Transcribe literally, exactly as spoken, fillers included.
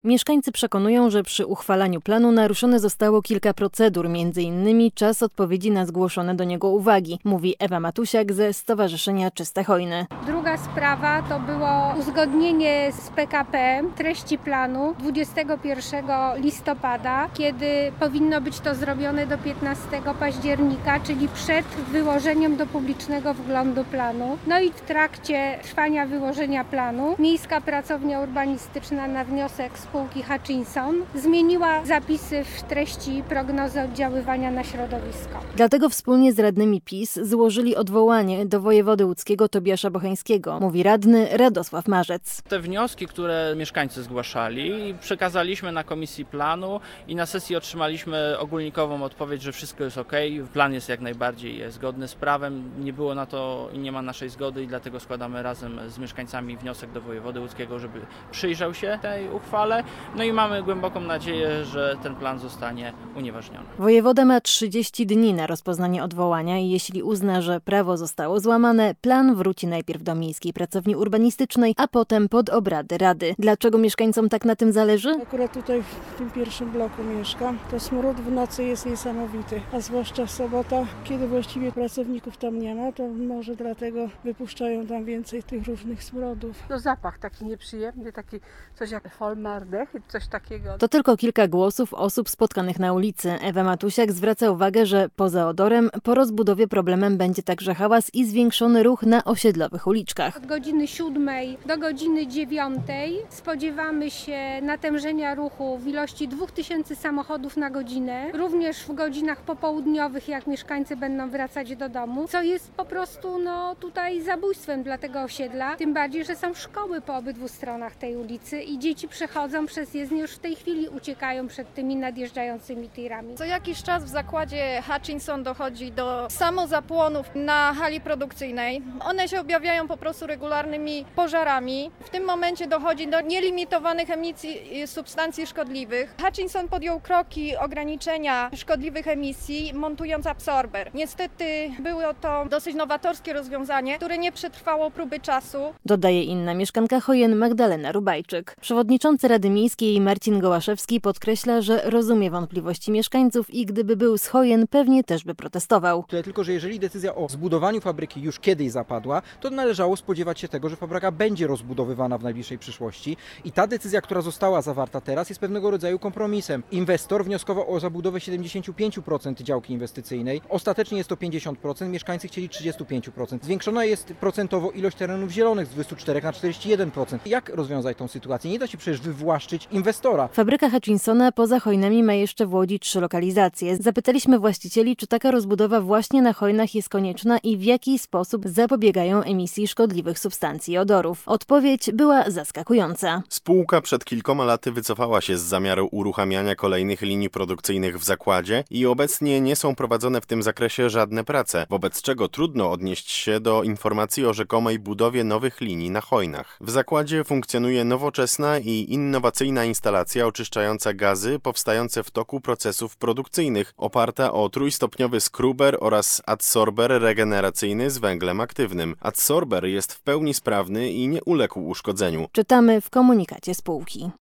Mieszkańcy przekonują, że przy uchwalaniu planu naruszone zostało kilka procedur, między innymi czas odpowiedzi na zgłoszone do niego uwagi, mówi Ewa Matusiak ze Stowarzyszenia Czyste Hojny. Druga sprawa to było uzgodnienie z P K P treści planu dwudziestego pierwszego listopada, kiedy powinno być to zrobione do piętnastego października, czyli przed wyłożeniem do publicznego wglądu planu. No i w trakcie trwania wyłożenia planu Miejska Pracownia Urbanistyczna na wniosek spółki Hutchinson zmieniła zapisy w treści prognozy oddziaływania na środowisko. Dlatego wspólnie z radnymi PiS złożyli odwołanie do wojewody łódzkiego Tobiasza Bocheńskiego, mówi radny Radosław Marzec. Te wnioski, które mieszkańcy zgłaszali, przekazaliśmy na komisji planu i na sesji otrzymaliśmy ogólnikową odpowiedź, że wszystko jest ok, plan jest jak najbardziej zgodny z prawem, nie było na to i nie ma naszej zgody i dlatego składamy razem z mieszkańcami wniosek do wojewody łódzkiego, żeby przyjrzał się tej uchwale. No i mamy głęboką nadzieję, że ten plan zostanie unieważniony. Wojewoda ma trzydzieści dni na rozpoznanie odwołania i jeśli uzna, że prawo zostało złamane, plan wróci najpierw do Miejskiej Pracowni Urbanistycznej, a potem pod obrady Rady. Dlaczego mieszkańcom tak na tym zależy? Akurat tutaj w tym pierwszym bloku mieszkam. To smród w nocy jest niesamowity, a zwłaszcza sobota, kiedy właściwie pracowników tam nie ma, to może dlatego wypuszczają tam więcej tych różnych smrodów. No zapach taki nieprzyjemny, taki coś jak formaldehyd, coś takiego. To tylko kilka głosów osób spotkanych na ulicy. Ewa Matusiak zwraca uwagę, że poza odorem po rozbudowie problemem będzie także hałas i zwiększony ruch na osiedlowych uliczkach. Od godziny siódmej do godziny dziewiątej spodziewamy się natężenia ruchu w ilości dwóch tysięcy samochodów na godzinę. Również w godzinach popołudniowych, jak mieszkańcy będą wracać do domu, co jest po prostu no, tutaj zabójstwem dla tego osiedla. Tym bardziej, że są szkoły po obydwu stronach tej ulicy i dzieci przechodzą przez jezdnię, już w tej chwili uciekają przed tymi nadjeżdżającymi tirami. Co jakiś czas w zakładzie Hutchinson dochodzi do samozapłonów na hali produkcyjnej. One się objawiają po prostu regularnymi pożarami. W tym momencie dochodzi do nielimitowanych emisji substancji szkodliwych. Hutchinson podjął kroki ograniczenia szkodliwych emisji, montując absorber. Niestety było to dosyć nowatorskie rozwiązanie, które nie przetrwało próby czasu. Dodaje inna mieszkanka Hojen Magdalena Rubajczyk. Przewodniczący Rady Miejskiej Marcin Gołaszewski podkreśla, że rozumie wątpliwości mieszkańców i gdyby był z Hojen, pewnie też by protestował. Tyle tylko, że jeżeli decyzja o zbudowaniu fabryki już kiedyś zapadła, to należało spodziewać się tego, że fabryka będzie rozbudowywana w najbliższej przyszłości i ta decyzja, która została zawarta teraz, jest pewnego rodzaju kompromisem. Inwestor wnioskował o zabudowę siedemdziesiąt pięć procent działki inwestycyjnej, ostatecznie jest to pięćdziesiąt procent, mieszkańcy chcieli trzydzieści pięć procent. Zwiększona jest procentowo ilość terenów zielonych z dwudziestu czterech na czterdzieści jeden procent. Jak rozwiązać tą sytuację? Nie da się przecież wywłaszczyć inwestora. Fabryka Hutchinsona poza Hojnami ma jeszcze w Łodzi trzy lokalizacje. Zapytaliśmy właścicieli, czy taka rozbudowa właśnie na Hojnach jest konieczna i w jaki sposób zapobiegają emisji szkodliwych substancji i odorów. Odpowiedź była zaskakująca. Spółka przed kilkoma laty wycofała się z zamiaru uruchamiania kolejnych linii produkcyjnych w zakładzie i obecnie nie są prowadzone w tym zakresie żadne prace, wobec czego trudno odnieść się do informacji o rzekomej budowie nowych linii na Hojnach. W zakładzie funkcjonuje nowoczesna i innowacyjna instalacja oczyszczająca gazy powstające w toku procesów produkcyjnych, oparta o trójstopniowy skruber oraz adsorber regeneracyjny z węglem aktywnym. Adsorber jest w pełni sprawny i nie uległ uszkodzeniu. Czytamy w komunikacie spółki.